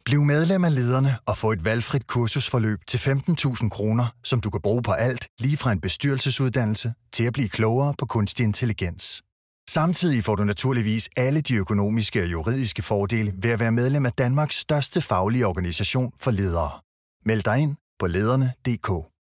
Bliv medlem af Lederne og få et valgfrit kursusforløb til 15.000 kroner, som du kan bruge på alt, lige fra en bestyrelsesuddannelse til at blive klogere på kunstig intelligens. Samtidig får du naturligvis alle de økonomiske og juridiske fordele ved at være medlem af Danmarks største faglige organisation for ledere. Meld dig ind på lederne.dk.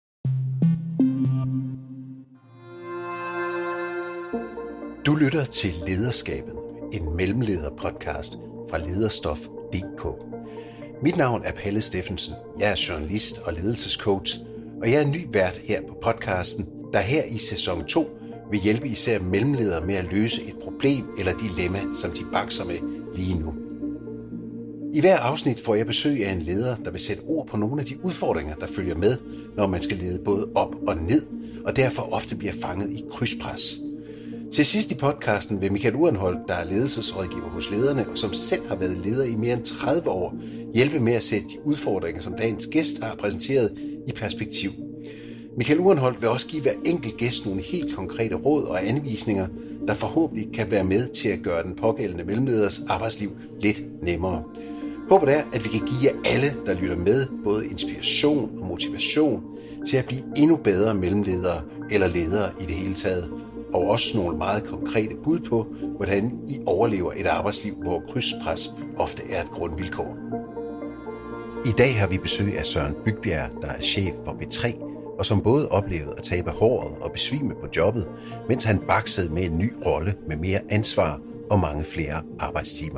Du lytter til Lederskabet, en mellemleder-podcast fra Lederstof.dk. Mit navn er Palle Steffensen. Jeg er journalist og ledelsescoach, og jeg er ny vært her på podcasten, der her i sæson 2 vil hjælpe især mellemledere med at løse et problem eller dilemma, som de bakser med lige nu. I hver afsnit får jeg besøg af en leder, der vil sætte ord på nogle af de udfordringer, der følger med, når man skal lede både op og ned, og derfor ofte bliver fanget i krydspres. Til sidst i podcasten vil Michael Urenholdt, der er ledelsesrådgiver hos Lederne, og som selv har været leder i mere end 30 år, hjælpe med at sætte de udfordringer, som dagens gæst har præsenteret, i perspektiv. Michael Urenholdt vil også give hver enkelt gæst nogle helt konkrete råd og anvisninger, der forhåbentlig kan være med til at gøre den pågældende mellemleders arbejdsliv lidt nemmere. Håbet er, at vi kan give jer alle, der lytter med, både inspiration og motivation til at blive endnu bedre mellemledere eller ledere i det hele taget, og også nogle meget konkrete bud på, hvordan I overlever et arbejdsliv, hvor krydspres ofte er et grundvilkår. I dag har vi besøg af Søren Bygbjerg, der er chef for B3, og som både oplevede at tabe håret og besvime på jobbet, mens han baksede med en ny rolle med mere ansvar og mange flere arbejdstimer.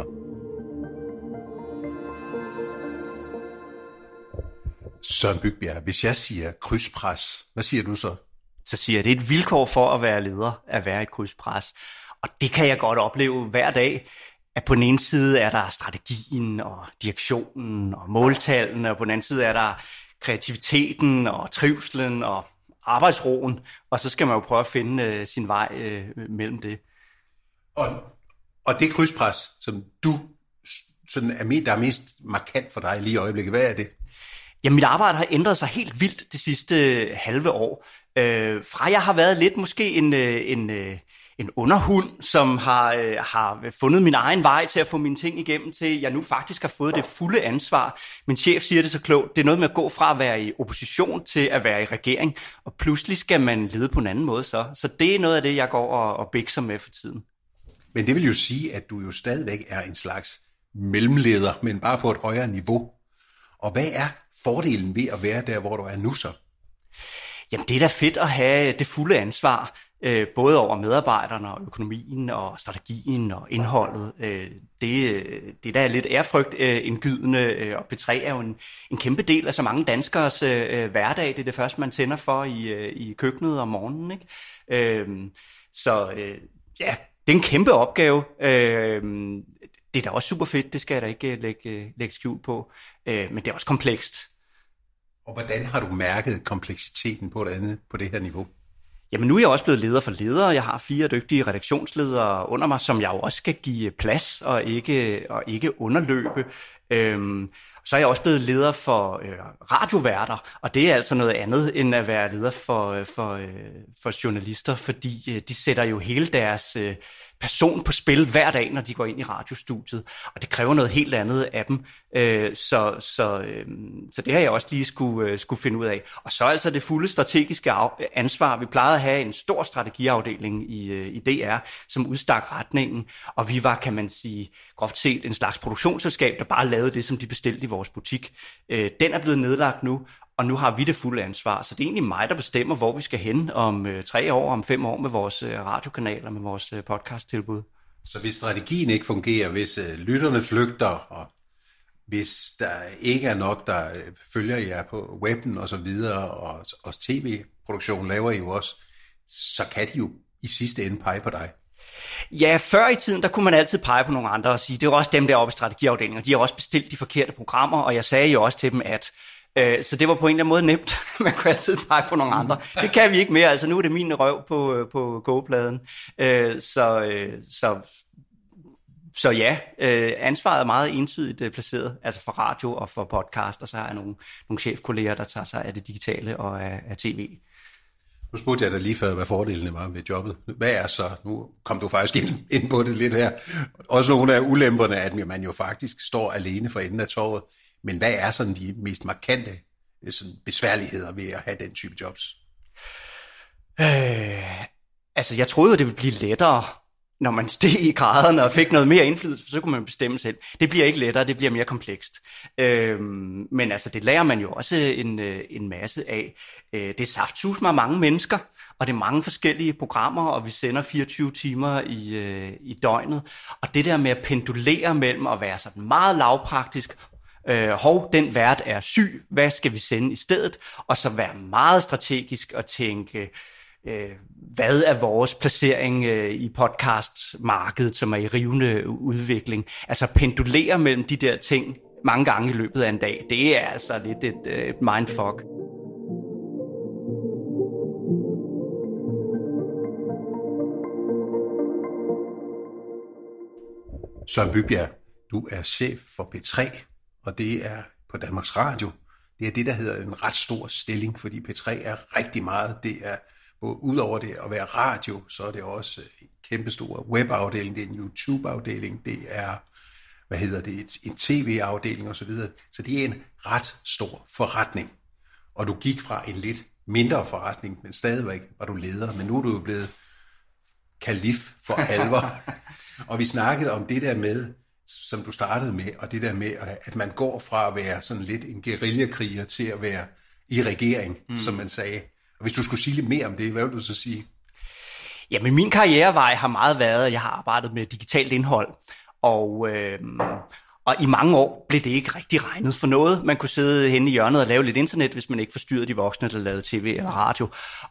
Søren Bygbjerg, hvis jeg siger krydspres, hvad siger du så? Så siger jeg, det er et vilkår for at være leder, at være et krydspres. Og det kan jeg godt opleve hver dag, at på den ene side er der strategien og direktionen og måltallene, og på den anden side er der kreativiteten og trivselen og arbejdsroen, og så skal man jo prøve at finde sin vej mellem det. Og det krydspres, som du sådan der er mest markant for dig lige i øjeblikket, hvad er det? Jamen, mit arbejde har ændret sig helt vildt det sidste halve år. Fra jeg har været lidt måske en underhund, som har fundet min egen vej til at få mine ting igennem, til jeg nu faktisk har fået det fulde ansvar. Min chef siger det så klogt, det er noget med at gå fra at være i opposition til at være i regering, og pludselig skal man lede på en anden måde så. Så det er noget af det, jeg går og bikser med for tiden. Men det vil jo sige, at du jo stadigvæk er en slags mellemleder, men bare på et højere niveau. Og hvad er fordelen ved at være der, hvor du er nu så? Jamen, det er da fedt at have det fulde ansvar, både over medarbejderne og økonomien og strategien og indholdet. Det er da lidt ærefrygtindgydende, og P3 er jo en kæmpe del af så mange danskeres hverdag. Det er det første, man tænder for i køkkenet om morgenen, ikke? Ja, det er en kæmpe opgave. Det er da også super fedt, det skal jeg da ikke lægge skjul på, men det er også komplekst. Og hvordan har du mærket kompleksiteten på det her niveau? Jamen, nu er jeg også blevet leder for ledere. Jeg har 4 dygtige redaktionsledere under mig, som jeg jo også skal give plads og ikke underløbe. Så er jeg også blevet leder for radioværter, og det er altså noget andet end at være leder for journalister, fordi de sætter jo hele deres person på spil hver dag, når de går ind i radiostudiet, og det kræver noget helt andet af dem. Så det har jeg også lige skulle finde ud af. Og så altså det fulde strategiske ansvar. Vi plejede at have en stor strategiafdeling i DR, som udstak retningen, og vi var, kan man sige, groft set en slags produktionsselskab, der bare lavede det, som de bestilte i vores butik. Den er blevet nedlagt nu, og nu har vi det fulde ansvar. Så det er egentlig mig, der bestemmer, hvor vi skal hen om 3 år, om 5 år med vores radiokanaler, med vores podcasttilbud. Så hvis strategien ikke fungerer, hvis lytterne flygter, og hvis der ikke er nok, der følger jer på webben og så videre, og tv-produktion laver I jo også, så kan de jo i sidste ende pege på dig. Ja, før i tiden, der kunne man altid pege på nogle andre og sige, det er også dem deroppe i strategiafdelingen, og de har også bestilt de forkerte programmer, og jeg sagde jo også til dem, at så det var på en eller anden måde nemt. Man kunne altid pege på nogle andre. Det kan vi ikke mere. Altså nu er det min røv på kogepladen. Så ja, ansvaret er meget entydigt placeret, altså for radio og for podcast, og så har jeg nogle chefkolleger, der tager sig af det digitale og af tv. Nu spurgte jeg dig lige før, hvad fordelene var ved jobbet. Hvad er så, nu kom du faktisk ind på det lidt her, også nogle af ulemperne, at man jo faktisk står alene for enden af torvet. Men hvad er sådan de mest markante sådan besværligheder ved at have den type jobs? Altså, jeg troede jo, det ville blive lettere, når man steg i graderne og fik noget mere indflydelse, så kunne man bestemme selv. Det bliver ikke lettere, det bliver mere komplekst. Men altså, det lærer man jo også en masse af. Det er saftsus med mange mennesker, og det er mange forskellige programmer, og vi sender 24 timer i døgnet. Og det der med at pendulere mellem at være sådan meget lavpraktisk, den vært er syg, hvad skal vi sende i stedet? Og så være meget strategisk og tænke, hvad er vores placering i podcastmarkedet, som er i rivende udvikling? Altså pendulere mellem de der ting mange gange i løbet af en dag, det er altså lidt et mindfuck. Søren Bybjerg, du er chef for P3, og det er på Danmarks Radio. Det er det, der hedder en ret stor stilling, fordi P3 er rigtig meget. Det er udover det at være radio, så er det også en kæmpestor webafdeling, det er en YouTube-afdeling, det er, en tv-afdeling osv. Så det er en ret stor forretning. Og du gik fra en lidt mindre forretning, men stadigvæk var du leder, men nu er du jo blevet kalif for alvor. Og vi snakkede om det der med, som du startede med, og det der med, at man går fra at være sådan lidt en guerillakriger til at være i regering, som man sagde. Og hvis du skulle sige lidt mere om det, hvad vil du så sige? Jamen, min karrierevej har meget været, at jeg har arbejdet med digitalt indhold, og i mange år blev det ikke rigtig regnet for noget. Man kunne sidde henne i hjørnet og lave lidt internet, hvis man ikke forstyrrede de voksne, der lavede tv eller radio.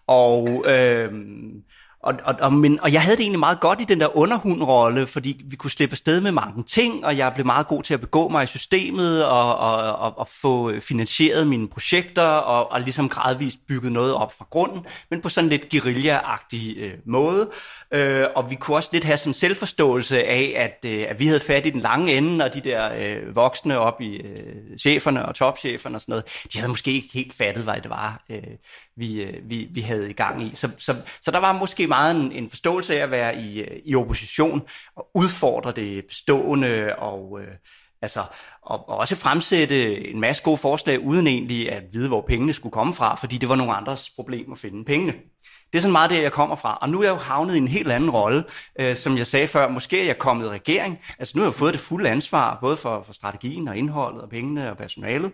Og jeg havde det egentlig meget godt i den der underhundrolle, fordi vi kunne slippe afsted med mange ting, og jeg blev meget god til at begå mig i systemet og få finansieret mine projekter og ligesom gradvist bygget noget op fra grunden, men på sådan lidt guerilla-agtig måde. Og vi kunne også lidt have sådan en selvforståelse af, at vi havde fat i den lange ende, og de der voksne op i cheferne og topcheferne og sådan noget, de havde måske ikke helt fattet, hvad det var, vi havde i gang i. Så der var måske meget en forståelse af at være i opposition og udfordre det bestående og også fremsætte en masse gode forslag uden egentlig at vide, hvor pengene skulle komme fra, fordi det var nogle andres problem at finde pengene. Det er sådan meget det, jeg kommer fra. Og nu er jeg jo havnet i en helt anden rolle. Som jeg sagde før, måske er jeg kommet i regering. Altså nu har jeg fået det fulde ansvar, både for strategien og indholdet og pengene og personalet.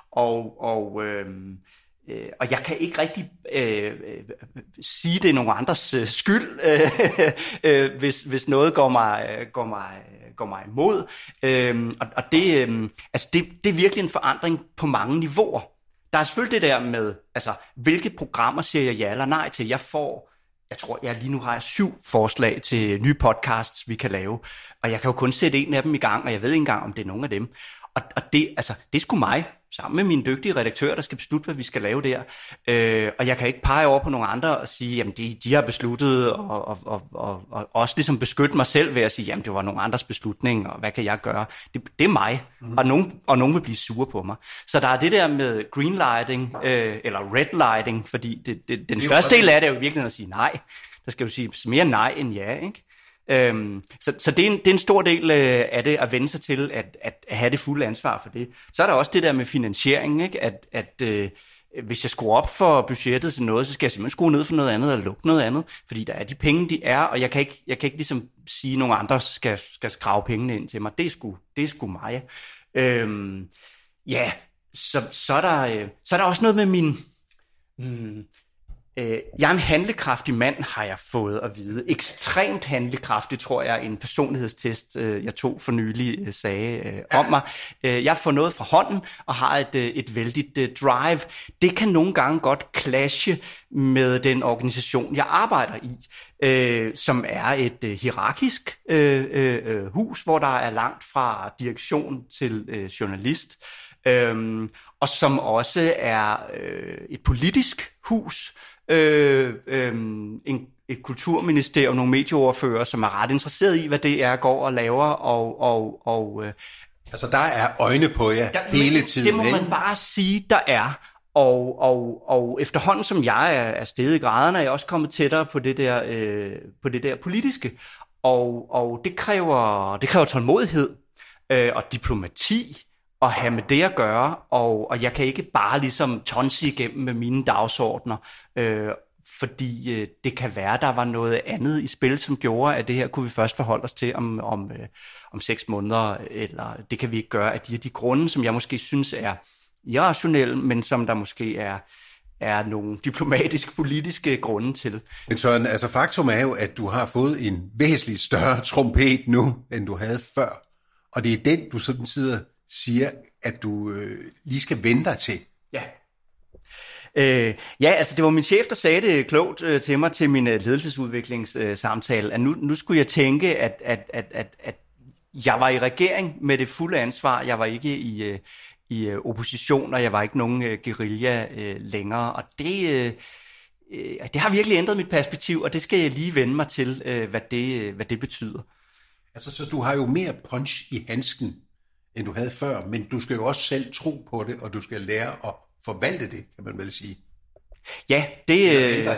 Og jeg kan ikke rigtig sige, det er nogen andres skyld, hvis noget går mig imod. Og det er virkelig en forandring på mange niveauer. Der er selvfølgelig det der med, altså, hvilke programmer siger jeg ja eller nej til? Jeg tror, jeg lige nu har 7 forslag til nye podcasts, vi kan lave. Og jeg kan jo kun sætte en af dem i gang, og jeg ved ikke engang, om det er nogen af dem. Og det er sgu mig, sammen med mine dygtige redaktører, der skal beslutte, hvad vi skal lave der. Og jeg kan ikke pege over på nogle andre og sige, jamen de har besluttet, og også ligesom beskytte mig selv ved at sige, jamen det var nogle andres beslutning, og hvad kan jeg gøre? Det er mig, og nogen vil blive sure på mig. Så der er det der med greenlighting, eller redlighting, fordi den største del af det er jo virkelig at sige nej. Der skal jo sige mere nej end ja, ikke? Så det er en stor del af det at vende sig til at have det fulde ansvar for det. Så er der også det der med finansiering, ikke? At hvis jeg skruer op for budgettet til noget, så skal jeg simpelthen skrue ned for noget andet eller lukke noget andet, fordi der er de penge, de er, og jeg kan ikke ligesom sige, at nogle andre skal skrave pengene ind til mig. Det er sgu mig. Så er der også noget med min... Jeg er en handlekraftig mand, har jeg fået at vide. Ekstremt handlekraftig, tror jeg, en personlighedstest, jeg tog for nylig, sagde om mig. Jeg får noget fra hånden og har et vældigt drive. Det kan nogle gange godt clashe med den organisation, jeg arbejder i, som er et hierarkisk hus, hvor der er langt fra direktion til journalist, og som også er et politisk hus, et kulturministerium, nogle medieordfører, som er ret interesseret i, hvad det er, går og laver, og altså, der er øjne på jer hele tiden. Det må man bare sige, der er. Og efterhånden som jeg er steget i graderne, er jeg også kommet tættere på det der politiske. Og det kræver tålmodighed og diplomati at have med det at gøre, og jeg kan ikke bare ligesom tonse igennem med mine dagsordner, fordi det kan være, der var noget andet i spil, som gjorde, at det her kunne vi først forholde os til om 6 måneder, eller det kan vi ikke gøre af de grunde, som jeg måske synes er irrationelle, men som der måske er nogle diplomatiske-politiske grunde til. Men Søren, altså faktum er jo, at du har fået en væsentligt større trompet nu, end du havde før, og det er den, du sådan siger, at du lige skal vende dig til. Ja. Altså det var min chef, der sagde det klogt til mig til min ledelsesudviklingssamtale, at nu skulle jeg tænke, at jeg var i regering med det fulde ansvar. Jeg var ikke i opposition, og jeg var ikke nogen guerilla længere. Og det har virkelig ændret mit perspektiv, og det skal jeg lige vende mig til, hvad det betyder. Altså, så du har jo mere punch i handsken, end du havde før, men du skal jo også selv tro på det, og du skal lære at forvalte det, kan man vel sige. Ja, det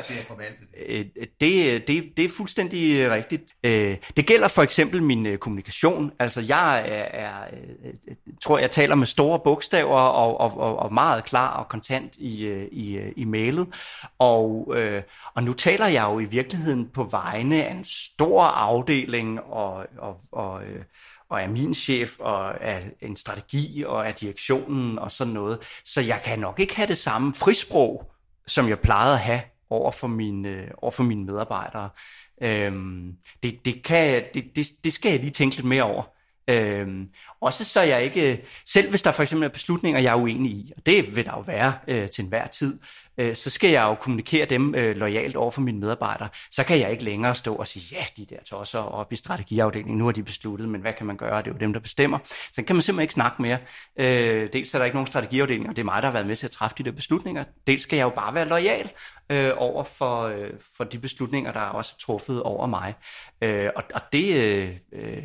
er fuldstændig rigtigt. Det gælder for eksempel min kommunikation. Altså jeg tror, jeg taler med store bogstaver og meget klar og kontant i mailet. Og nu taler jeg jo i virkeligheden på vegne af en stor afdeling og af min chef, og af en strategi, og af direktionen, og sådan noget. Så jeg kan nok ikke have det samme frisprog, som jeg plejede at have over for mine medarbejdere. Det skal jeg lige tænke lidt mere over. Også så jeg ikke, selv hvis der for eksempel er beslutninger, jeg er uenig i, og det vil der jo være til enhver tid, så skal jeg jo kommunikere dem loyalt over for mine medarbejdere. Så kan jeg ikke længere stå og sige, ja, de der tosser oppe i strategiafdelingen, nu har de besluttet, men hvad kan man gøre? Det er jo dem, der bestemmer. Så kan man simpelthen ikke snakke mere. Dels er der ikke nogen strategiafdeling, og det er mig, der har været med til at træffe de der beslutninger. Dels skal jeg jo bare være loyal over for de beslutninger, der er også truffet over mig. Og det...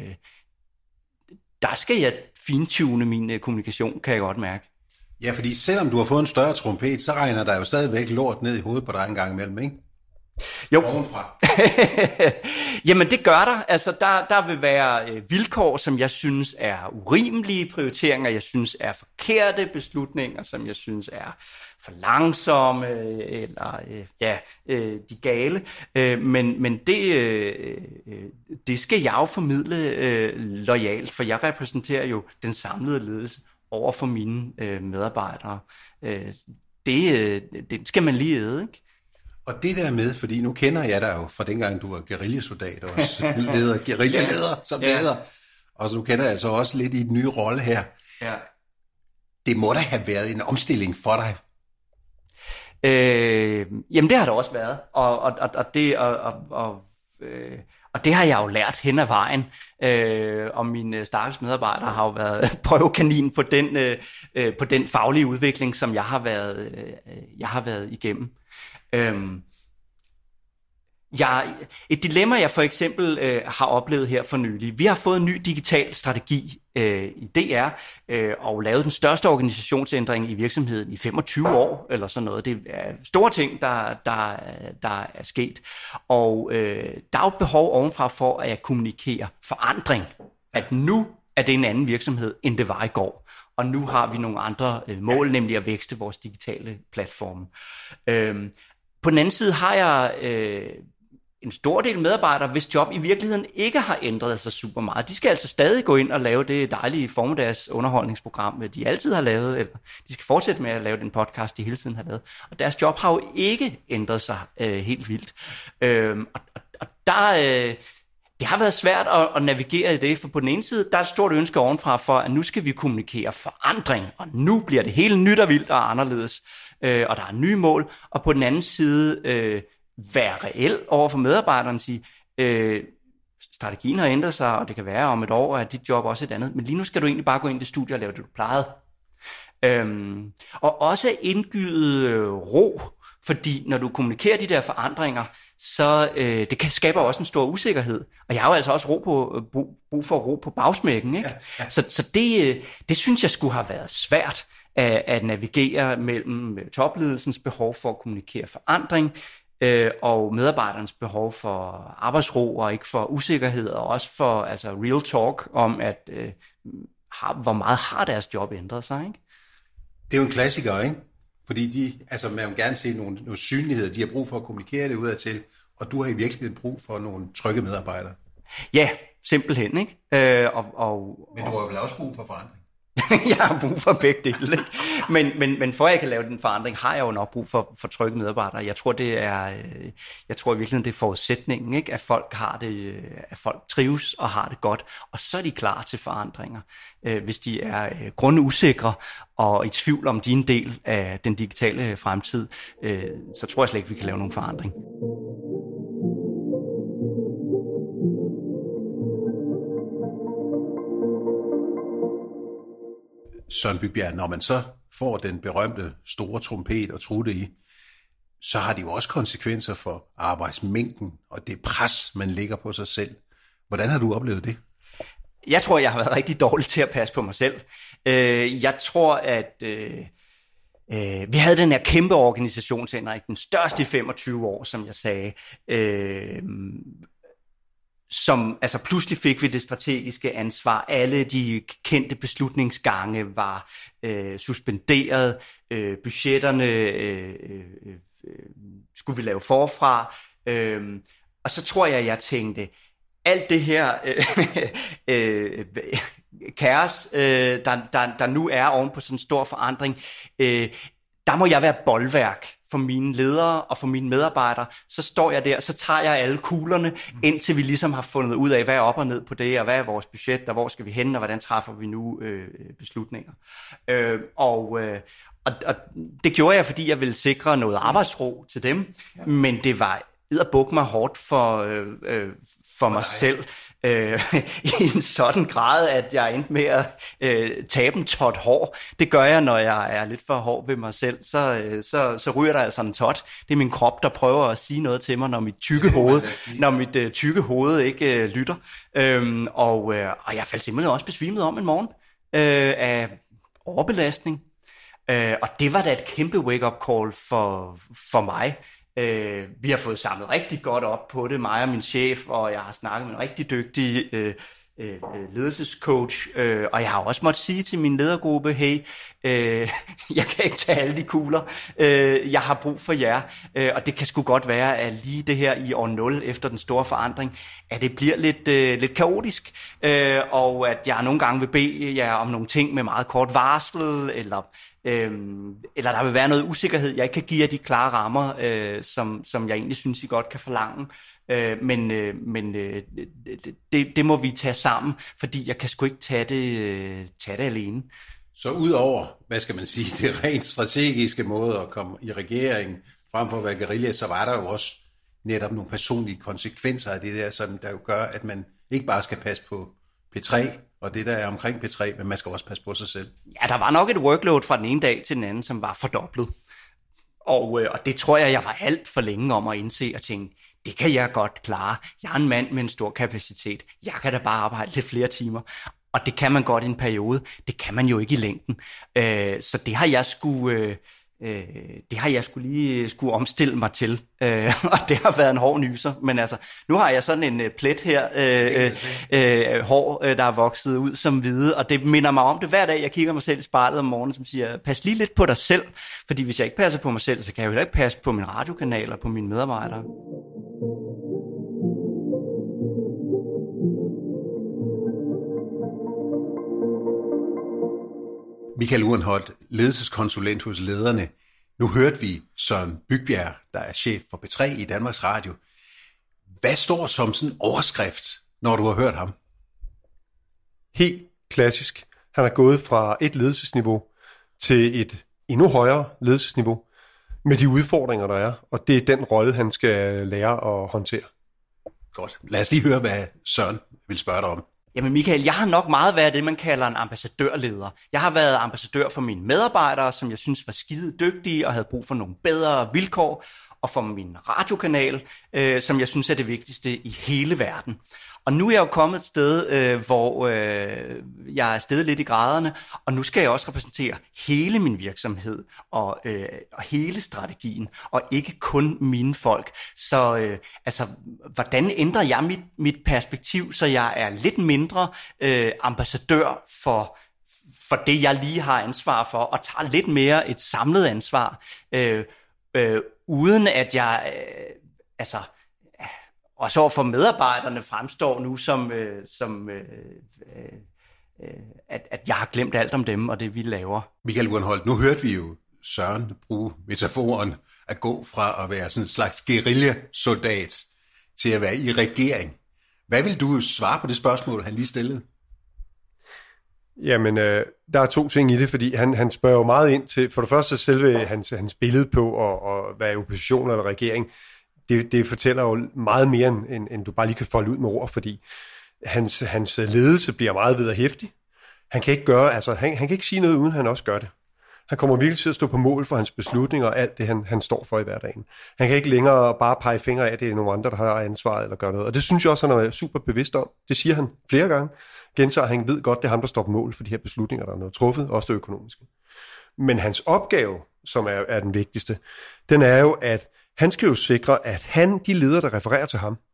Der skal jeg fintune min kommunikation, kan jeg godt mærke. Ja, fordi selvom du har fået en større trompet, så regner der jo stadigvæk lort ned i hovedet på dig en gang imellem, ikke? Jo. Ovenfra. Jamen det gør der. Altså der vil være vilkår, som jeg synes er urimelige prioriteringer, jeg synes er forkerte beslutninger, som jeg synes er for langsomme, eller de gale. Men det skal jeg jo formidle loyalt, for jeg repræsenterer jo den samlede ledelse over for mine medarbejdere. Det skal man lige æde, ikke? Og det der med, fordi nu kender jeg dig jo fra dengang, du var guerillasoldat, også guerillaleder som leder, og så nu kender jeg altså også lidt i den nye rolle her. Ja. Det må da have været en omstilling for dig. Jamen det har det også været, og det har jeg jo lært hen ad vejen, og mine stakkels medarbejdere har jo været prøvekanin på den faglige udvikling, som jeg har været igennem. Et dilemma, jeg for eksempel har oplevet her for nylig. Vi har fået en ny digital strategi i DR og lavet den største organisationsændring i virksomheden i 25 år, eller sådan noget. Det er store ting, der er sket. Og der er jo behov ovenfra for at kommunikere forandring. At nu er det en anden virksomhed, end det var i går. Og nu har vi nogle andre mål, nemlig at vækste vores digitale platforme. På den anden side har jeg en stor del medarbejdere, hvis job i virkeligheden ikke har ændret sig super meget. De skal altså stadig gå ind og lave det dejlige formiddags underholdningsprogram, de altid har lavet, eller de skal fortsætte med at lave den podcast, de hele tiden har lavet. Og deres job har jo ikke ændret sig helt vildt. Og der... Det har været svært at navigere i det, for på den ene side, der er et stort ønske ovenfra for, at nu skal vi kommunikere forandring, og nu bliver det helt nyt og vildt og anderledes, og der er nye mål, og på den anden side være reel over for medarbejderne, sige, strategien har ændret sig, og det kan være om et år, at dit job også er et andet, men lige nu skal du egentlig bare gå ind i det studie og lave det, du plejede. Og også indgyde ro, fordi når du kommunikerer de der forandringer, så det skaber også en stor usikkerhed. Og jeg har jo altså også brug for ro på bagsmækken, ikke? Ja. Så det synes jeg skulle have været svært. at navigere mellem topledelsens behov for at kommunikere forandring, og medarbejdernes behov for arbejdsro og ikke for usikkerhed, og også for altså real talk om, at hvor meget har deres job ændret sig, ikke? Det er jo en klassiker, ikke? Fordi man vil gerne se nogle synligheder, de har brug for at kommunikere det udadtil, og du har i virkeligheden brug for nogle trygge medarbejdere. Ja, simpelthen, ikke? Men du har vel også brug for forandring? Jeg har brug for begge dele, ikke? Men for at jeg kan lave den forandring, har jeg jo nok brug for trygge medarbejdere. Jeg tror i virkeligheden, det er forudsætningen, ikke? At folk har det, at folk trives og har det godt, og så er de klar til forandringer. Hvis de er grundusikre og i tvivl om din del af den digitale fremtid, så tror jeg slet ikke, vi kan lave nogen forandring. Søren Bygbjerg, når man så får den berømte store trompet og trutte i, så har det jo også konsekvenser for arbejdsmængden og det pres, man lægger på sig selv. Hvordan har du oplevet det? Jeg tror, jeg har været rigtig dårlig til at passe på mig selv. Jeg tror, at vi havde den her kæmpe organisation, den største i 25 år, som jeg sagde, som, altså pludselig fik vi det strategiske ansvar. Alle de kendte beslutningsgange var suspenderet. Budgetterne skulle vi lave forfra. Og så tror jeg tænkte, alt det her kaos, der nu er oven på sådan en stor forandring, der må jeg være bolværk for mine ledere og for mine medarbejdere. Så står jeg der, så tager jeg alle kuglerne, indtil vi ligesom har fundet ud af, hvad er op og ned på det, og hvad er vores budget, og hvor skal vi hen, og hvordan træffer vi nu beslutninger. Og det gjorde jeg, fordi jeg ville sikre noget arbejdsro til dem, men det var edderbuk mig hårdt for mig selv, i en sådan grad, at jeg endte med at tabe en tot hår. Det gør jeg, når jeg er lidt for hård ved mig selv. Så ryger der altså en tot. Det er min krop, der prøver at sige noget til mig, når mit tykke hoved ikke lytter. Og jeg faldt simpelthen også besvimet om en morgen af overbelastning. Og det var da et kæmpe wake-up call for mig. Vi har fået samlet rigtig godt op på det, mig og min chef, og jeg har snakket med en rigtig dygtig ledelsescoach, og jeg har også måttet sige til min ledergruppe, hey, jeg kan ikke tage alle de kugler, jeg har brug for jer, og det kan sgu godt være, at lige det her i år 0 efter den store forandring, at det bliver lidt kaotisk, og at jeg nogle gange vil bede jer om nogle ting med meget kort varsel, eller der vil være noget usikkerhed, jeg ikke kan give jer de klare rammer, som jeg egentlig synes, I godt kan forlange. Men det må vi tage sammen, fordi jeg kan sgu ikke tage det alene. Så udover, hvad skal man sige, det rent strategiske måde at komme i regering frem for at være guerilla, så var der jo også netop nogle personlige konsekvenser af det der, som der jo gør, at man ikke bare skal passe på P3 og det der er omkring P3, men man skal også passe på sig selv. Ja, der var nok et workload fra den ene dag til den anden, som var fordoblet. Og det tror jeg var alt for længe om at indse og tænke, det kan jeg godt klare. Jeg er en mand med en stor kapacitet. Jeg kan da bare arbejde lidt flere timer. Og det kan man godt i en periode. Det kan man jo ikke i længden. Så det har jeg skulle omstille mig til. Og det har været en hård nyser. Men altså, nu har jeg sådan en plet her, hår, der er vokset ud som hvide. Og det minder mig om det hver dag. Jeg kigger mig selv i spejlet om morgenen, som siger, pas lige lidt på dig selv. Fordi hvis jeg ikke passer på mig selv, så kan jeg jo heller ikke passe på min radiokanal og på mine medarbejdere. Michael Urenholt, ledelseskonsulent hos Lederne. Nu hørte vi Søren Bygbjerg, der er chef for P3 i Danmarks Radio. Hvad står som sådan en overskrift, når du har hørt ham? Helt klassisk. Han er gået fra et ledelsesniveau til et endnu højere ledelsesniveau med de udfordringer, der er. Og det er den rolle, han skal lære at håndtere. Godt. Lad os lige høre, hvad Søren vil spørge dig om. Jamen Michael, jeg har nok meget været det, man kalder en ambassadørleder. Jeg har været ambassadør for mine medarbejdere, som jeg synes var skide dygtige og havde brug for nogle bedre vilkår. og for min radiokanal, som jeg synes er det vigtigste i hele verden. Og nu er jeg jo kommet et sted, hvor jeg er steget lidt i graderne, og nu skal jeg også repræsentere hele min virksomhed og hele strategien, og ikke kun mine folk. Så hvordan ændrer jeg mit perspektiv, så jeg er lidt mindre ambassadør for det, jeg lige har ansvar for, og tager lidt mere et samlet ansvar, uden at jeg også over for medarbejderne fremstår nu at jeg har glemt alt om dem og det, vi laver. Michael Urenholt, nu hørte vi jo Søren bruge metaforen at gå fra at være sådan en slags guerillasoldat til at være i regering. Hvad vil du svare på det spørgsmål, han lige stillede? Jamen, der er 2 ting i det, fordi han spørger jo meget ind til, for det første selve hans billede på at være opposition eller regering. Det fortæller jo meget mere, end du bare lige kan folde ud med ord, fordi hans ledelse bliver meget vederhæftig. Han kan ikke gøre, han kan ikke sige noget, uden han også gør det. Han kommer virkelig til at stå på mål for hans beslutninger og alt det, han står for i hverdagen. Han kan ikke længere bare pege fingre af, at det er nogle andre, der har ansvaret eller gør noget. Og det synes jeg også, han er super bevidst om. Det siger han flere gange. Gentager, han ved godt, det er ham, der står på mål for de her beslutninger, der er noget truffet, også det økonomiske. Men hans opgave, som er den vigtigste, den er jo, at han skal jo sikre, at de ledere, der refererer til ham,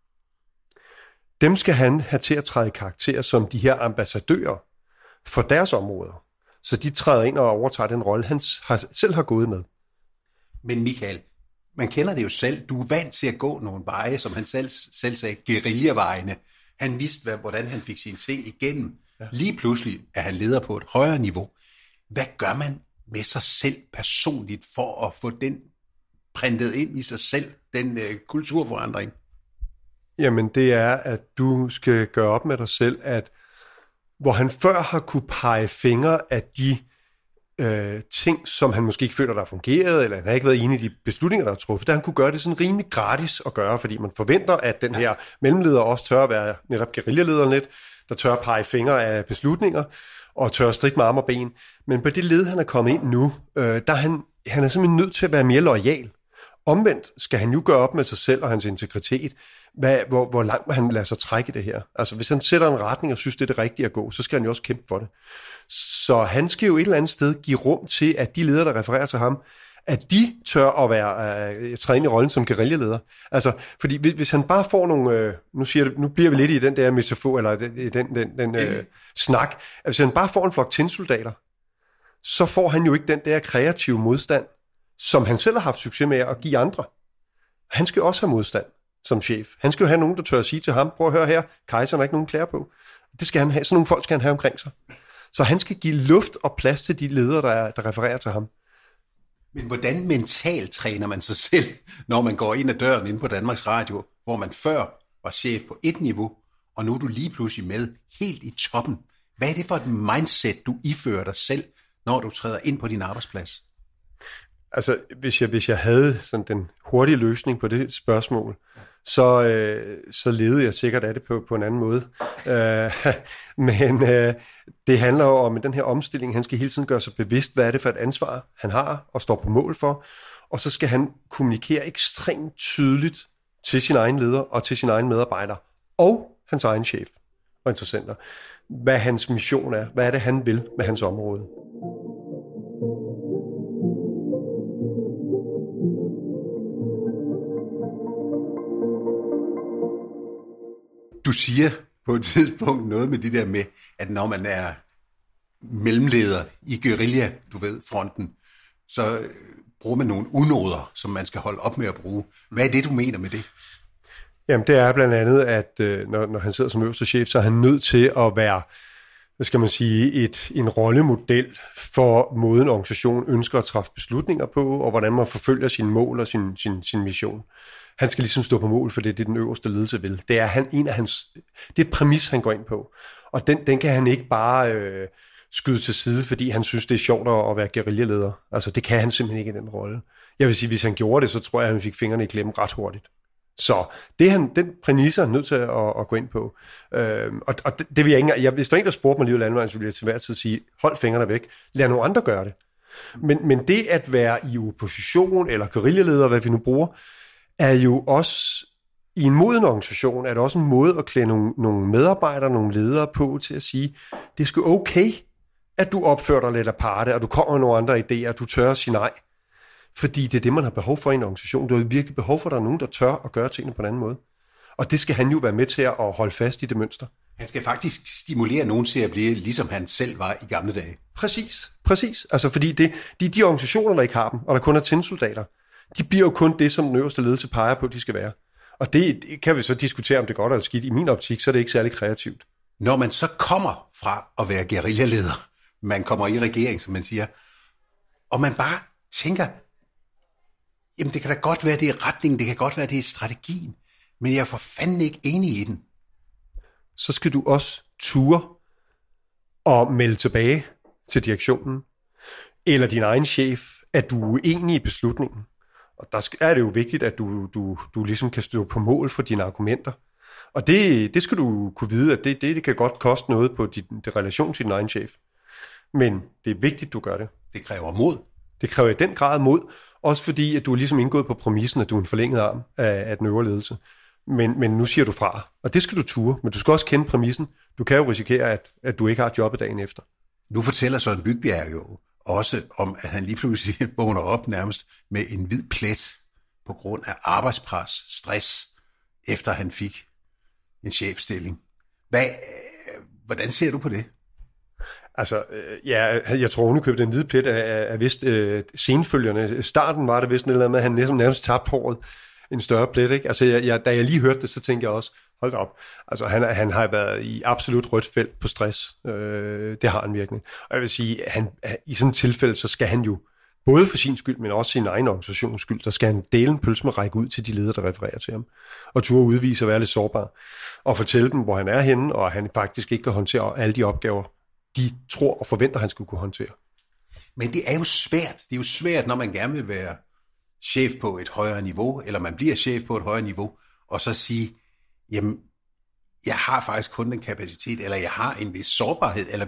dem skal han have til at træde i karakter som de her ambassadører for deres områder. Så de træder ind og overtager den rolle, han selv har gået med. Men Michael, man kender det jo selv. Du er vant til at gå nogle veje, som han selv sagde, guerillavejene. Han vidste, hvordan han fik sine ting igennem. Ja. Lige pludselig er han leder på et højere niveau. Hvad gør man med sig selv personligt for at få den printet ind i sig selv, den kulturforandring? Jamen, det er, at du skal gøre op med dig selv, at hvor han før har kunne pege fingre af de ting, som han måske ikke føler, der har fungeret, eller han har ikke været enig i de beslutninger, der er truffet, der han kunne gøre det sådan rimelig gratis at gøre, fordi man forventer, at den her mellemleder også tør at være netop guerillalederen lidt, der tør at pege fingre af beslutninger, og tør at stritte med arm og ben. Men på det led, han er kommet ind nu, der er han er simpelthen nødt til at være mere loyal. Omvendt skal han jo gøre op med sig selv og hans integritet, hvor langt han lader sig trække det her. Altså hvis han sætter en retning og synes, det er det rigtige at gå, så skal han jo også kæmpe for det. Så han skal jo et eller andet sted give rum til, at de ledere, der refererer til ham, at de tør at være træne i rollen som guerillaleder. Altså, fordi hvis han bare får nogle, nu bliver vi lidt i den der metafor, eller den snak, at hvis han bare får en flok tinsoldater, så får han jo ikke den der kreative modstand, som han selv har haft succes med at give andre. Han skal jo også have modstand som chef. Han skal jo have nogen, der tør at sige til ham, prøv at høre her, kejseren er ikke nogen klæder på. Det skal han have. Sådan nogle folk skal han have omkring sig. Så han skal give luft og plads til de ledere, der refererer til ham. Men hvordan mentalt træner man sig selv, når man går ind ad døren inde på Danmarks Radio, hvor man før var chef på et niveau, og nu er du lige pludselig med helt i toppen? Hvad er det for et mindset, du ifører dig selv, når du træder ind på din arbejdsplads? Altså, hvis jeg havde sådan den hurtige løsning på det spørgsmål, så levede jeg sikkert af det på en anden måde. Men det handler jo om den her omstilling. Han skal hele tiden gøre sig bevidst, hvad er det for et ansvar, han har og står på mål for. Og så skal han kommunikere ekstremt tydeligt til sin egen leder og til sin egen medarbejder og hans egen chef og interessenter, hvad hans mission er. Hvad er det, han vil med hans område. Du siger på et tidspunkt noget med det der med, at når man er mellemleder i guerilla, fronten, så bruger man nogle unoder, som man skal holde op med at bruge. Hvad er det, du mener med det? Jamen, det er blandt andet, at når han sidder som øverste chef, så er han nødt til at være, hvad skal man sige, en rollemodel for måden organisationen ønsker at træffe beslutninger på, og hvordan man forfølger sine mål og sin mission. Han skal ligesom stå på mål for det den øverste ledelse vil. Det er det er et præmis, han går ind på. Og den kan han ikke bare skyde til side, fordi han synes, det er sjovt at være guerillaleder. Altså, det kan han simpelthen ikke i den rolle. Jeg vil sige, hvis han gjorde det, så tror jeg, at han fik fingrene i klemmen ret hurtigt. Så den præmis er han nødt til at gå ind på. Og det vil jeg ikke. Hvis der er en, der spurgte mig lige i landvejen, så ville jeg til hver tid sige, hold fingrene væk. Lad nogle andre gøre det. Men det at være i opposition eller guerillaleder, hvad vi nu bruger, er jo også i en moden organisation, er det også en måde at klæde nogle medarbejdere, nogle ledere på til at sige, det er sgu okay, at du opfører dig lidt aparte, og du kommer med nogle andre idéer, og du tør at sige nej. Fordi det er det, man har behov for i en organisation. Du har virkelig behov for, at der er nogen, der tør at gøre tingene på en anden måde. Og det skal han jo være med til at holde fast i det mønster. Han skal faktisk stimulere nogen til at blive, ligesom han selv var i gamle dage. Præcis. Altså fordi de organisationer, der ikke har dem, og der kun er tændsoldater, de bliver jo kun det, som den øverste ledelse peger på, de skal være. Og det kan vi så diskutere, om det er godt eller skidt. I min optik, så er det ikke særlig kreativt. Når man så kommer fra at være guerillaleder, man kommer i regering, som man siger, og man bare tænker, jamen det kan da godt være, det er retningen, det kan godt være, det er strategien, men jeg er for fanden ikke enig i den. Så skal du også ture og melde tilbage til direktionen, eller din egen chef, at du er uenig i beslutningen. Og der er det jo vigtigt, at du ligesom kan stå på mål for dine argumenter. Og det skal du kunne vide, at det kan godt koste noget på din relation til din egen chef. Men det er vigtigt, du gør det. Det kræver mod. Det kræver i den grad mod, også fordi, at du er ligesom indgået på præmissen, at du er en forlænget arm af den øvre ledelse. Men nu siger du fra, og det skal du ture. Men du skal også kende præmissen. Du kan jo risikere, at du ikke har jobbet dagen efter. Nu fortæller Søren Bygbjerg jo også om, at han lige pludselig vågner op nærmest med en hvid plet på grund af arbejdspres, stress, efter han fik en chefstilling. Hvordan ser du på det? Altså, jeg tror hun købte en hvid plet af vist senfølgerne. Starten var det vist noget eller andet, at han nærmest tabte håret. En større plet, ikke? Altså, da jeg lige hørte det, så tænkte jeg også, hold da op. Altså, han har været i absolut rødt felt på stress. Det har han virkelig. Og jeg vil sige, i sådan et tilfælde, så skal han jo, både for sin skyld, men også sin egen organisations skyld, der skal han dele en pølse med række ud til de ledere, der refererer til ham. Og turde udvise at være lidt sårbar. Og fortælle dem, hvor han er henne, og han faktisk ikke kan håndtere alle de opgaver, de tror og forventer, han skulle kunne håndtere. Men det er jo svært. Det er jo svært, når man gerne vil være chef på et højere niveau, eller man bliver chef på et højere niveau, og så sige, jamen, jeg har faktisk kun den kapacitet, eller jeg har en vis sårbarhed, eller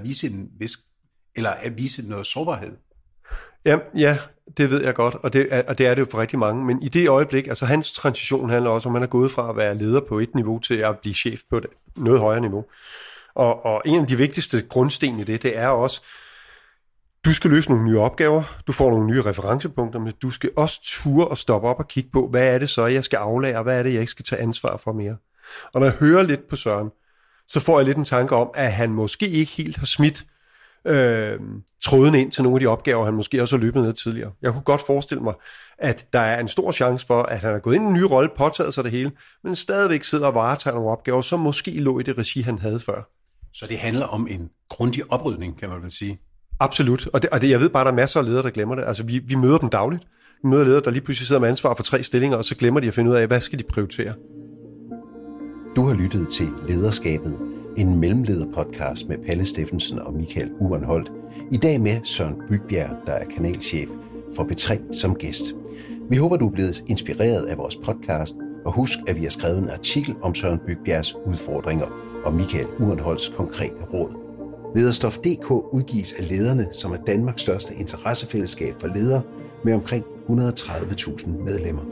vise noget sårbarhed. Ja, det ved jeg godt, og det er det jo for rigtig mange, men i det øjeblik, altså hans transition handler også om, at han er gået fra at være leder på et niveau til at blive chef på et noget højere niveau. Og en af de vigtigste grundsten i det er også, du skal løse nogle nye opgaver, du får nogle nye referencepunkter, men du skal også ture og stoppe op og kigge på, hvad er det så, jeg skal aflære, og hvad er det, jeg ikke skal tage ansvar for mere. Og når jeg hører lidt på Søren, så får jeg lidt en tanke om, at han måske ikke helt har smidt tråden ind til nogle af de opgaver, han måske også har løbet ned tidligere. Jeg kunne godt forestille mig, at der er en stor chance for, at han har gået ind i en ny rolle, påtaget sig det hele, men stadigvæk sidder og varetager nogle opgaver, som måske lå i det regi, han havde før. Så det handler om en grundig oprydning, kan man vel sige? Absolut, og jeg ved bare, der er masser af ledere, der glemmer det. Altså, vi møder dem dagligt. Vi møder ledere, der lige pludselig sidder med ansvar for 3 stillinger, og så glemmer de at finde ud af, hvad skal de prioritere. Du har lyttet til Lederskabet, en mellemlederpodcast med Palle Steffensen og Michael Uhrenholt. I dag med Søren Bygbjerg, der er kanalchef for P3 som gæst. Vi håber, du er blevet inspireret af vores podcast, og husk, at vi har skrevet en artikel om Søren Bygbjergs udfordringer og Michael Uhrenholts konkrete råd. Lederstof.dk udgives af Lederne, som er Danmarks største interessefællesskab for ledere med omkring 130.000 medlemmer.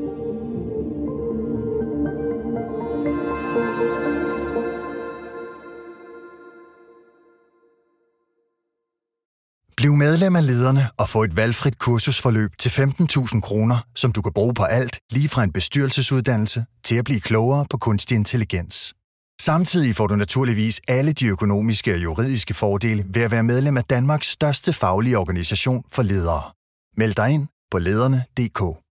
Bliv medlem af Lederne og få et valgfrit kursusforløb til 15.000 kroner, som du kan bruge på alt, lige fra en bestyrelsesuddannelse til at blive klogere på kunstig intelligens. Samtidig får du naturligvis alle de økonomiske og juridiske fordele ved at være medlem af Danmarks største faglige organisation for ledere. Meld dig ind på lederne.dk.